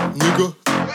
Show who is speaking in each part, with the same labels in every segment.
Speaker 1: Nigga.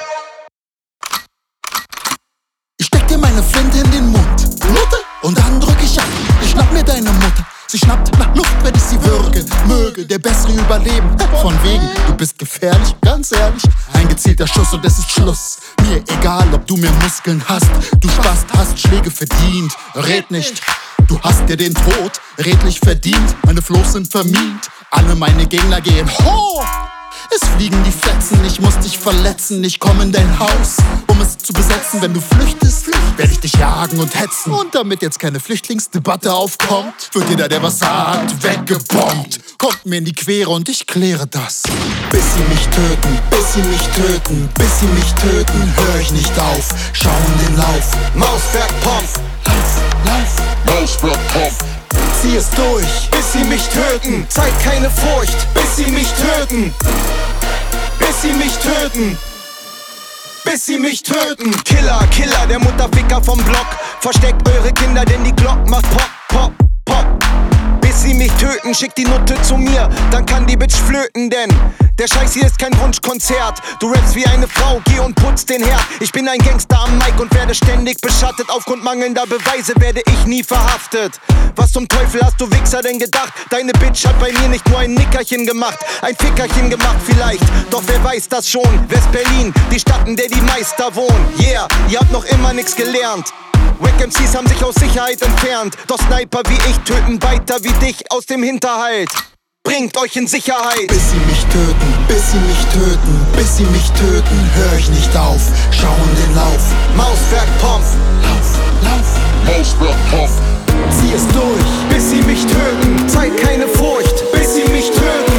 Speaker 1: Ich steck dir meine Flinte in den Mund, Mutter, und dann drück ich ab. Ich schnapp mir deine Mutter. Sie schnappt nach Luft, wenn ich sie würge. Möge der Bessere überleben. Von wegen, du bist gefährlich, ganz ehrlich. Ein gezielter Schuss und es ist Schluss. Mir egal, ob du mehr Muskeln hast. Du Spast, hast Schläge verdient. Red nicht, du hast dir den Tod redlich verdient. Meine Flows sind vermint, alle meine Gegner gehen ho! Es fliegen die Fetzen, ich muss dich verletzen. Ich komm in dein Haus, um es zu besetzen. Wenn du flüchtest, werde ich dich jagen und hetzen. Und damit jetzt keine Flüchtlingsdebatte aufkommt, wird jeder, der was sagt, weggebombt. Kommt mir in die Quere und ich kläre das. Bis sie mich töten, bis sie mich töten, bis sie mich töten, hör ich nicht auf, schau in den Lauf.
Speaker 2: Mauswerk, Pomp,
Speaker 1: Lauf,
Speaker 2: Mauswerk, Pomp.
Speaker 1: zieh es durch,
Speaker 2: Bis sie mich töten, zeig keine Furcht. Bis sie mich töten, bis sie mich töten, bis sie mich töten. Killer, Killer, der Mutterficker vom Block. Versteckt eure Kinder, denn die Glock macht Pop, Pop, Pop. Bis sie mich töten, schickt die Nutte zu mir, dann kann die Bitch flöten, denn der Scheiß hier ist kein Wunschkonzert. Du rappst wie eine Frau, geh und putz den Herd. Ich bin ein Gangster am Mic und werde ständig beschattet. Aufgrund mangelnder Beweise werde ich nie verhaftet. Was zum Teufel hast du Wichser denn gedacht? Deine Bitch hat bei mir nicht nur ein Nickerchen gemacht, ein Fickerchen gemacht vielleicht. Doch wer weiß das schon? West-Berlin, die Stadt, in der die Meister wohnen. Yeah, ihr habt noch immer nix gelernt. Wack MCs haben sich aus Sicherheit entfernt. Doch Sniper wie ich töten weiter wie dich aus dem Hinterhalt. Bringt euch in Sicherheit.
Speaker 1: Bis sie mich töten, bis sie mich töten, bis sie mich töten, hör ich nicht auf, schau in den Lauf.
Speaker 2: Mauswerk, Pomp,
Speaker 1: Lauf,
Speaker 2: Mauswerk, Pomp.
Speaker 1: zieh es durch,
Speaker 2: Bis sie mich töten, zeig keine Furcht. Bis sie mich töten,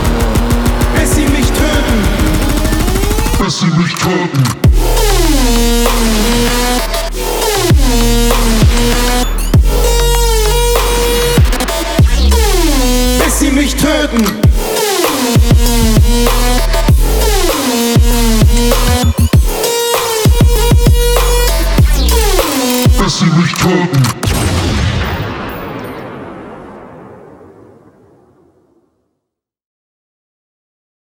Speaker 2: bis sie mich töten, bis sie mich töten. Bis sie mich töten. Bis sie mich töten.